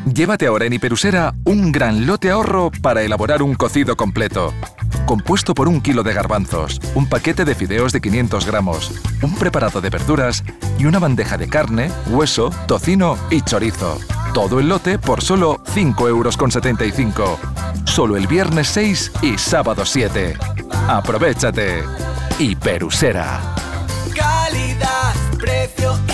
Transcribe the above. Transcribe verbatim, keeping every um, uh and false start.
Llévate ahora en Hiperusera un gran lote ahorro para elaborar un cocido completo. Compuesto por un kilo de garbanzos, un paquete de fideos de quinientos gramos, un preparado de verduras y una bandeja de carne, hueso, tocino y chorizo. Todo el lote por solo cinco euros con setenta y cinco. Solo el viernes seis y sábado siete. ¡Aprovechate! Hiperusera. Calidad, precio